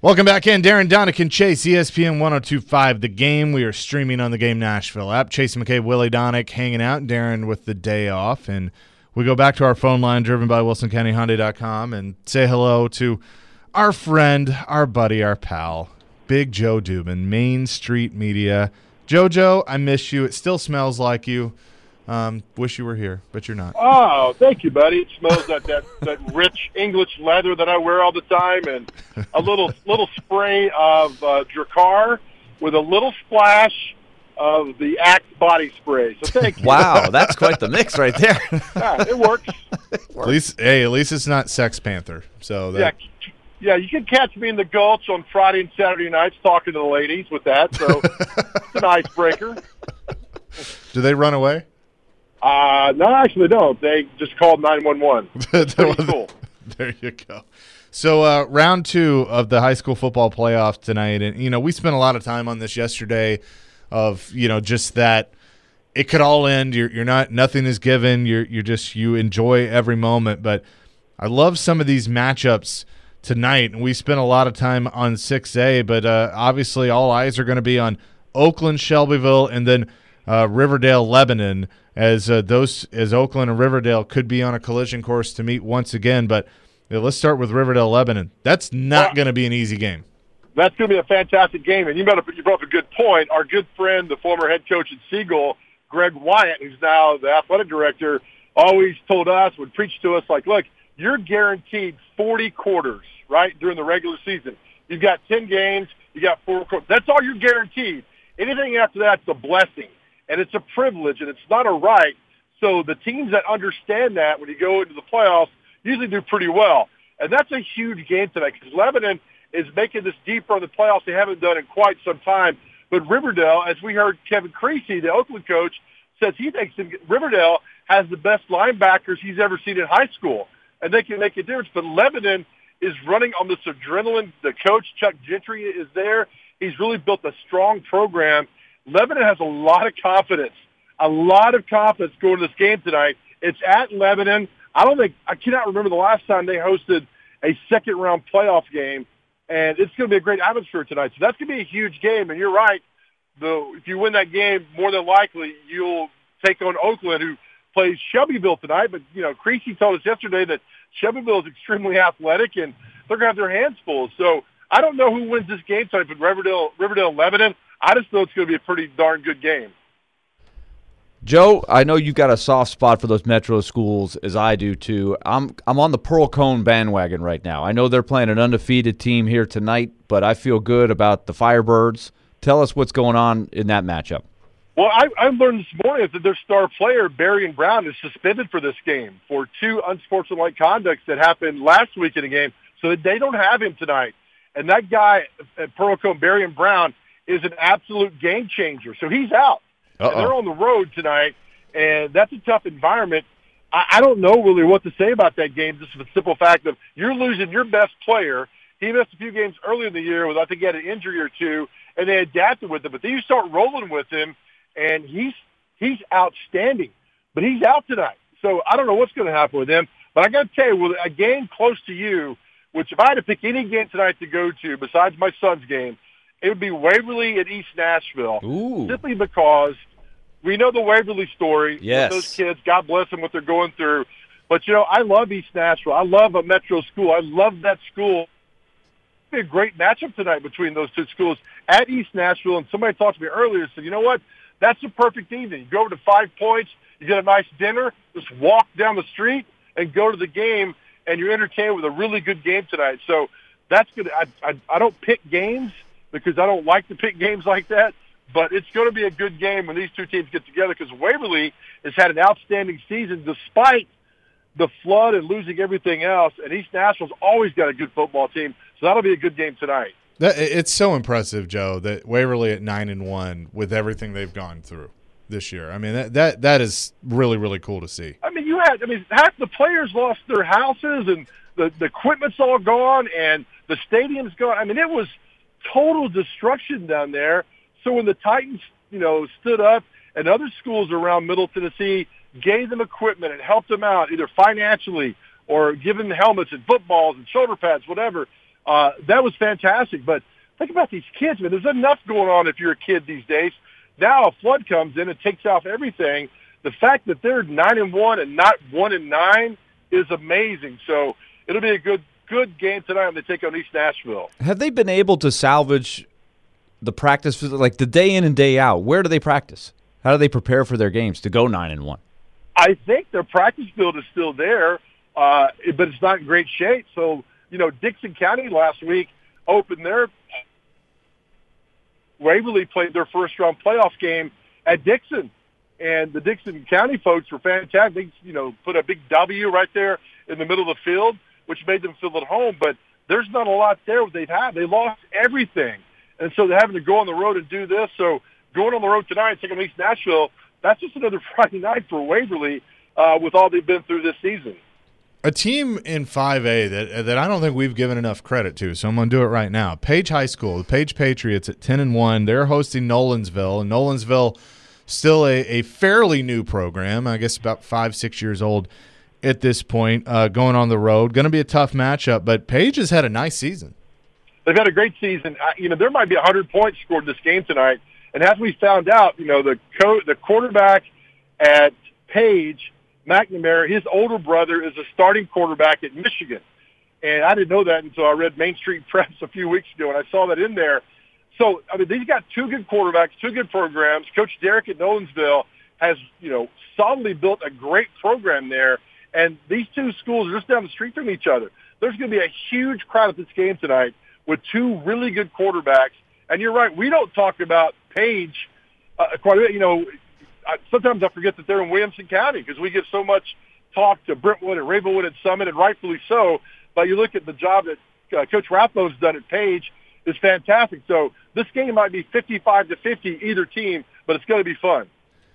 Welcome back in. Darren Donican, Chase, ESPN 102.5 The Game. We are streaming on the Game Nashville app. Chase McKay, Willie Donick hanging out. Darren with the day off. And we go back to our phone line driven by WilsonCountyHyundai.com and say hello to our friend, our buddy, our pal, Big Joe Dubin, Main Street Media. JoJo, I miss you. It still smells like you. Wish you were here, but you're not. Oh, thank you, buddy. It smells like that rich English leather that I wear all the time, and a little spray of Dracar with a little splash of the Axe body spray. So thank you. Wow, that's quite the mix right there. Yeah, it works. At least it's not Sex Panther. So that... Yeah, you can catch me in the Gulch on Friday and Saturday nights talking to the ladies with that. So it's an icebreaker. Do they run away? No, actually, don't. They just called 911. Pretty cool. There you go. So round 2 of the high school football playoff tonight, and we spent a lot of time on this yesterday. Of just that it could all end. You're not, nothing is given. You enjoy every moment. But I love some of these matchups tonight, and we spent a lot of time on 6A. But obviously, all eyes are going to be on Oakland, Shelbyville, and then Riverdale, Lebanon. As Oakland and Riverdale could be on a collision course to meet once again. But let's start with Riverdale, Lebanon. That's not going to be an easy game. That's going to be a fantastic game. And you brought up a good point. Our good friend, the former head coach at Siegel, Greg Wyatt, who's now the athletic director, always told us, would preach to us like, look, you're guaranteed 40 quarters, right, during the regular season. You've got 10 games. You got 4 quarters. That's all you're guaranteed. Anything after that's a blessing. And it's a privilege, and it's not a right. So the teams that understand that when you go into the playoffs usually do pretty well. And that's a huge game tonight because Lebanon is making this deep run in the playoffs they haven't done in quite some time. But Riverdale, as we heard Kevin Creasy, the Oakland coach, says he thinks Riverdale has the best linebackers he's ever seen in high school, and they can make a difference. But Lebanon is running on this adrenaline. The coach, Chuck Gentry, is there. He's really built a strong program. Lebanon has a lot of confidence going to this game tonight. It's at Lebanon. I cannot remember the last time they hosted a second-round playoff game, and it's going to be a great atmosphere tonight. So that's going to be a huge game, and you're right. If you win that game, more than likely you'll take on Oakland, who plays Shelbyville tonight. But, Creasy told us yesterday that Shelbyville is extremely athletic, and they're going to have their hands full. So I don't know who wins this game tonight, but Riverdale, Lebanon, I just know it's going to be a pretty darn good game. Joe, I know you've got a soft spot for those metro schools, as I do too. I'm on the Pearl Cone bandwagon right now. I know they're playing an undefeated team here tonight, but I feel good about the Firebirds. Tell us what's going on in that matchup. Well, I learned this morning that their star player, Barry Brown, is suspended for this game for 2 unsportsmanlike conducts that happened last week in the game, so they don't have him tonight. And that guy at Pearl Cone, Barry Brown, is an absolute game changer. So he's out. And they're on the road tonight, and that's a tough environment. I don't know really what to say about that game, just for the simple fact of you're losing your best player. He missed a few games earlier in the year with, I think he had an injury or two, and they adapted with him. But then you start rolling with him, and he's outstanding. But he's out tonight. So I don't know what's going to happen with him. But I got to tell you, with a game close to you, which if I had to pick any game tonight to go to besides my son's game, it would be Waverly at East Nashville. Ooh. Simply because we know the Waverly story. Yes. With those kids, God bless them, what they're going through. But, I love East Nashville. I love a metro school. I love that school. It'd be a great matchup tonight between those two schools at East Nashville. And somebody talked to me earlier and said, you know what? That's a perfect evening. You go over to 5 Points, you get a nice dinner, just walk down the street and go to the game, and you're entertained with a really good game tonight. So that's good. I don't pick games because I don't like to pick games like that, but it's going to be a good game when these two teams get together because Waverly has had an outstanding season despite the flood and losing everything else, and East Nashville's always got a good football team, so that'll be a good game tonight. It's so impressive, Joe, that Waverly at 9-1 with everything they've gone through this year. I mean, that is really, really cool to see. I mean, half the players lost their houses, and the equipment's all gone, and the stadium's gone. I mean, it was total destruction down there. So when the Titans, stood up and other schools around Middle Tennessee gave them equipment and helped them out either financially or giving them helmets and footballs and shoulder pads, whatever, That was fantastic. But think about these kids, man. There's enough going on if you're a kid these days. Now a flood comes in and takes off everything. The fact that they're 9-1 and not 1-9 is amazing. So it'll be a good game tonight when they take on East Nashville. Have they been able to salvage the practice, like the day in and day out? Where do they practice? How do they prepare for their games to go 9-1? I think their practice field is still there, but it's not in great shape. So, Dixon County last week opened their – Waverly played their first-round playoff game at Dixon. And the Dixon County folks were fantastic. They, put a big W right there in the middle of the field, which made them feel at home. But there's not a lot there they've had. They lost everything. And so they're having to go on the road and do this. So going on the road tonight, taking on East Nashville, that's just another Friday night for Waverly with all they've been through this season. A team in 5A that I don't think we've given enough credit to, so I'm going to do it right now. Page High School, the Page Patriots at 10-1. They're hosting Nolensville, and Nolensville still a fairly new program, I guess about 5-6 years old at this point, going on the road. Going to be a tough matchup, but Page has had a nice season. They've had a great season. There might be 100 points scored this game tonight. And as we found out, the quarterback at Page, McNamara, his older brother is a starting quarterback at Michigan. And I didn't know that until I read Main Street Press a few weeks ago, and I saw that in there. So, they've got two good quarterbacks, two good programs. Coach Derrick at Nolensville has, solidly built a great program there. And these two schools are just down the street from each other. There's going to be a huge crowd at this game tonight with two really good quarterbacks. And you're right, we don't talk about Page quite a bit. Sometimes I forget that they're in Williamson County because we give so much talk to Brentwood and Ravenwood and Summit, and rightfully so. But you look at the job that Coach Rathbo's done at Page is fantastic. So this game might be 55-50 either team, but it's going to be fun.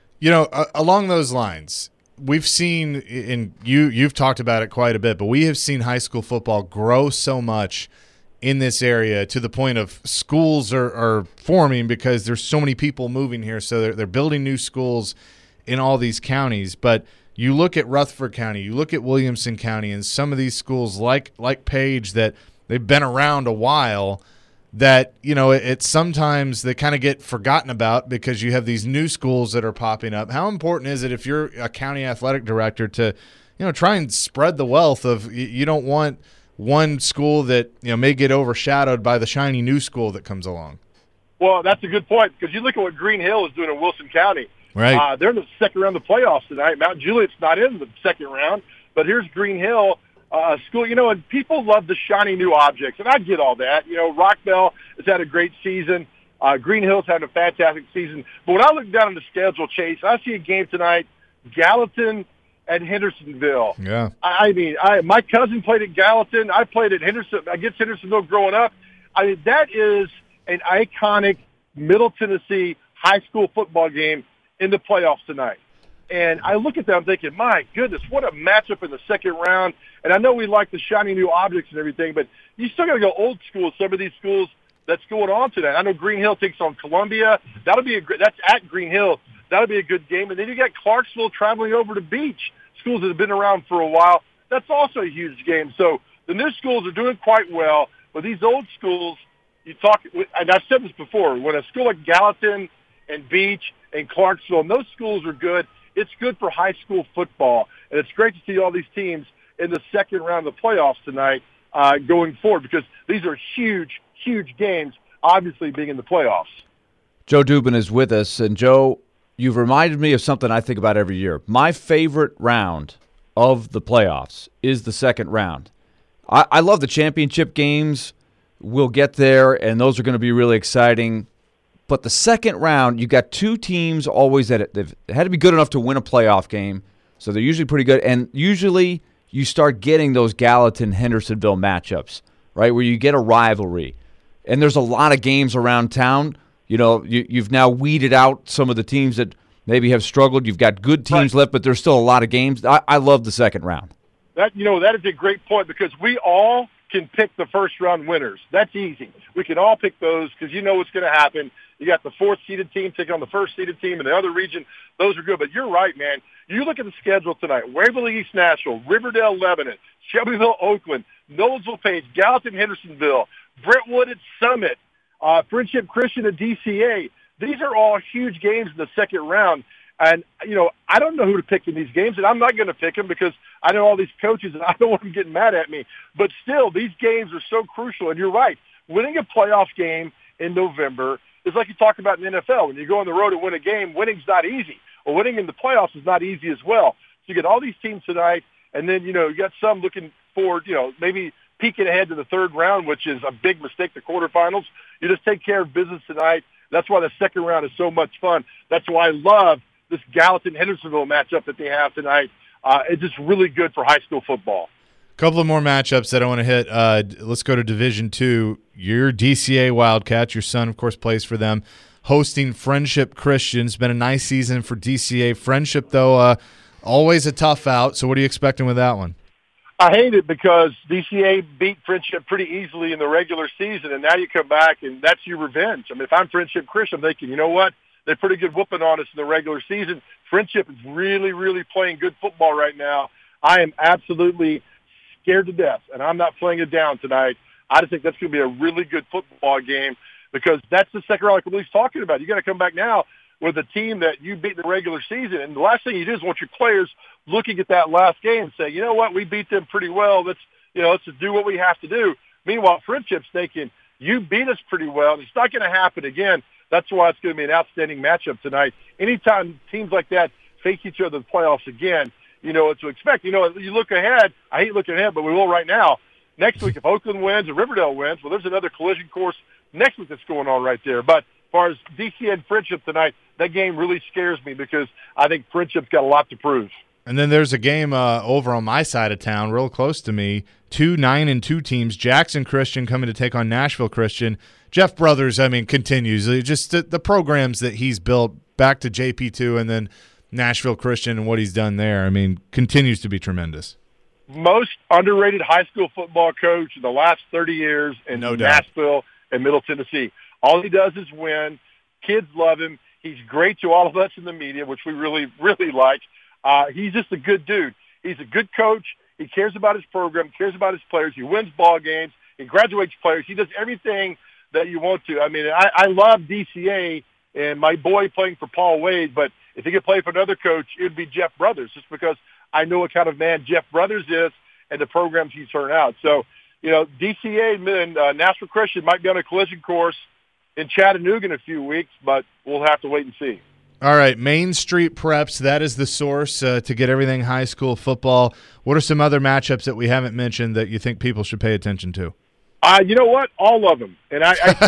Along those lines, we've seen, and you've talked about it quite a bit, but we have seen high school football grow so much in this area to the point of schools are forming because there's so many people moving here. So they're building new schools in all these counties. But you look at Rutherford County, you look at Williamson County, and some of these schools like Page that they've been around a while that, it's sometimes they kind of get forgotten about because you have these new schools that are popping up. How important is it if you're a county athletic director to, try and spread the wealth of you don't want one school that may get overshadowed by the shiny new school that comes along? Well, that's a good point because you look at what Green Hill is doing in Wilson County. Right. They're in the second round of the playoffs tonight. Mount Juliet's not in the second round, but here's Green Hill, school. And people love the shiny new objects, and I get all that. Rockville has had a great season. Green Hill's had a fantastic season. But when I look down on the schedule, Chase, I see a game tonight, Gallatin at Hendersonville. Yeah. My cousin played at Gallatin. I played at against Hendersonville growing up. That is an iconic Middle Tennessee high school football game in the playoffs tonight. And I look at that, I'm thinking, my goodness, what a matchup in the second round. And I know we like the shiny new objects and everything, but you still got to go old school. Some of these schools that's going on tonight. I know Green Hill takes on Columbia. That's at Green Hill. That'll be a good game. And then you got Clarksville traveling over to Beach, schools that have been around for a while. That's also a huge game. So the new schools are doing quite well, but these old schools, and I've said this before, when a school like Gallatin and Beach and Clarksville, and those schools are good, it's good for high school football. And it's great to see all these teams in the second round of the playoffs tonight going forward because these are huge, huge games, obviously being in the playoffs. Joe Dubin is with us. And, Joe, you've reminded me of something I think about every year. My favorite round of the playoffs is the second round. I love the championship games. We'll get there, and those are going to be really exciting. But the second round, you got two teams always they've had to be good enough to win a playoff game, so they're usually pretty good. And usually you start getting those Gallatin-Hendersonville matchups, right, where you get a rivalry. And there's a lot of games around town. You've now weeded out some of the teams that maybe have struggled. You've got good teams left, but there's still a lot of games. I love the second round. That is a great point because we all can pick the first-round winners. That's easy. We can all pick those because you know what's going to happen. You got the fourth-seeded team taking on the first-seeded team in the other region. Those are good. But you're right, man. You look at the schedule tonight. Waverly East Nashville, Riverdale Lebanon, Shelbyville Oakland, Knowlesville Page, Gallatin Hendersonville, Brentwood at Summit, Friendship Christian at DCA. These are all huge games in the second round. And, I don't know who to pick in these games, and I'm not going to pick them because I know all these coaches, and I don't want them getting mad at me. But still, these games are so crucial. And you're right. Winning a playoff game in November is like you talk about in the NFL. When you go on the road and win a game, winning's not easy. Well, winning in the playoffs is not easy as well. So you get all these teams tonight, and then, you got some looking forward, maybe peeking ahead to the third round, which is a big mistake, the quarterfinals. You just take care of business tonight. That's why the second round is so much fun. That's why I love this Gallatin-Hendersonville matchup that they have tonight. It's just really good for high school football. A couple of more matchups that I want to hit. Let's go to Division II. Your DCA Wildcats, your son, of course, plays for them, hosting Friendship Christian. It's been a nice season for DCA. Friendship, though, always a tough out. So what are you expecting with that one? I hate it because DCA beat Friendship pretty easily in the regular season, and now you come back, and that's your revenge. I mean, if I'm Friendship Christian, I'm thinking, you know what? They're pretty good whooping on us in the regular season. Friendship is really, really playing good football right now. I am absolutely scared to death, and I'm not playing it down tonight. I just think that's going to be a really good football game because that's the second round like Willie's talking about. You got to come back now with a team that you beat in the regular season, and the last thing you do is want your players looking at that last game and say, you know what, we beat them pretty well. Let's just do what we have to do. Meanwhile, Friendship's thinking, you beat us pretty well, and it's not going to happen again. That's why it's going to be an outstanding matchup tonight. Anytime teams like that face each other in the playoffs again, you know what to expect. You look ahead. I hate looking ahead, but we will right now. Next week, if Oakland wins and Riverdale wins, well, there's another collision course next week that's going on right there. But as far as DC and Friendship tonight, that game really scares me because I think Friendship's got a lot to prove. And then there's a game over on my side of town, real close to me. 2 9-2 teams. Jackson Christian coming to take on Nashville Christian. Jeff Brothers, continues. Just the programs that he's built back to JP2 and then Nashville Christian and what he's done there, continues to be tremendous. Most underrated high school football coach in the last 30 years in Nashville and Middle Tennessee. All he does is win. Kids love him. He's great to all of us in the media, which we really, really like. He's just a good dude. He's a good coach. He cares about his program, cares about his players. He wins ball games. He graduates players. He does everything that you want to. I love DCA and my boy playing for Paul Wade, but if he could play for another coach, it would be Jeff Brothers, just because I know what kind of man Jeff Brothers is and the programs he's turned out. So, DCA and Nashville Christian might be on a collision course in Chattanooga in a few weeks, but we'll have to wait and see. All right, Main Street Preps, that is the source to get everything high school football. What are some other matchups that we haven't mentioned that you think people should pay attention to? You know what? All of them. And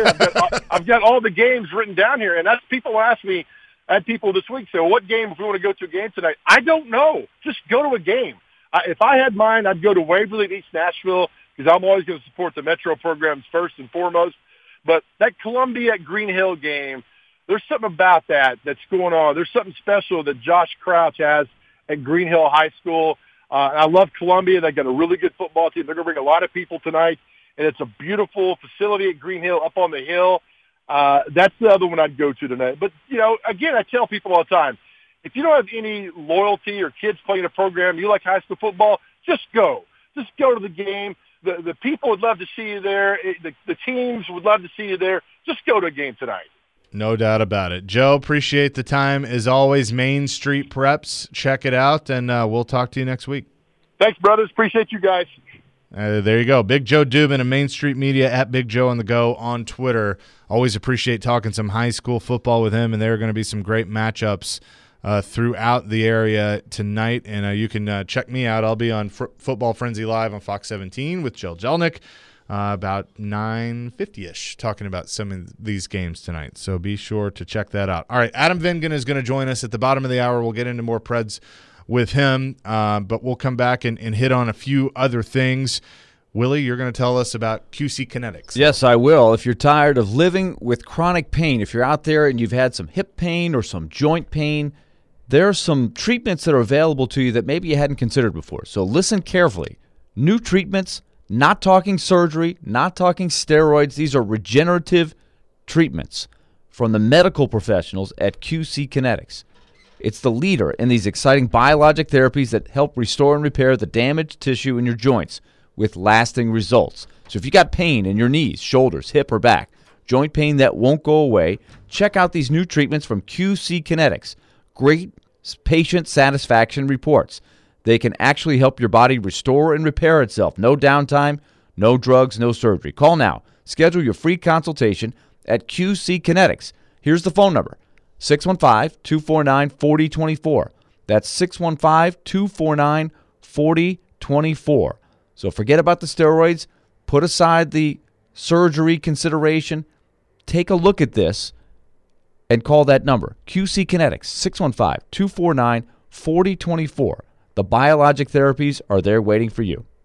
I've got all the games written down here, and that's people ask me, I had people this week say, well, what game, if we want to go to a game tonight? I don't know. Just go to a game. If I had mine, I'd go to Waverly and East Nashville because I'm always going to support the Metro programs first and foremost. But that Columbia at Green Hill game, there's something about that's going on. There's something special that Josh Crouch has at Green Hill High School. I love Columbia. They've got a really good football team. They're going to bring a lot of people tonight, and it's a beautiful facility at Green Hill up on the hill. That's the other one I'd go to tonight. But, again, I tell people all the time, if you don't have any loyalty or kids playing a program, you like high school football, just go. Just go to the game. The people would love to see you there. The teams would love to see you there. Just go to a game tonight. No doubt about it. Joe, appreciate the time. As always, Main Street Preps. Check it out, and we'll talk to you next week. Thanks, brothers. Appreciate you guys. There you go. Big Joe Dubin of Main Street Media at Big Joe on the Go on Twitter. Always appreciate talking some high school football with him, and there are going to be some great matchups throughout the area tonight. And you can check me out. I'll be on Football Frenzy Live on Fox 17 with Jill Jelnick about 9:50-ish, talking about some of these games tonight. So be sure to check that out. All right, Adam Vingan is going to join us at the bottom of the hour. We'll get into more Preds with him, but we'll come back and hit on a few other things. Willie, you're going to tell us about QC Kinetics. Yes, I will. If you're tired of living with chronic pain, if you're out there and you've had some hip pain or some joint pain, there are some treatments that are available to you that maybe you hadn't considered before. So listen carefully. New treatments, not talking surgery, not talking steroids. These are regenerative treatments from the medical professionals at QC Kinetics. It's the leader in these exciting biologic therapies that help restore and repair the damaged tissue in your joints. with lasting results. So if you got pain in your knees, shoulders, hip, or back, joint pain that won't go away, check out these new treatments from QC Kinetics. Great patient satisfaction reports. They can actually help your body restore and repair itself. No downtime, no drugs, no surgery. Call now. Schedule your free consultation at QC Kinetics. Here's the phone number, 615-249-4024. That's 615-249-4024. So forget about the steroids. Put aside the surgery consideration. Take a look at this and call that number, QC Kinetics, 615-249-4024. The biologic therapies are there waiting for you.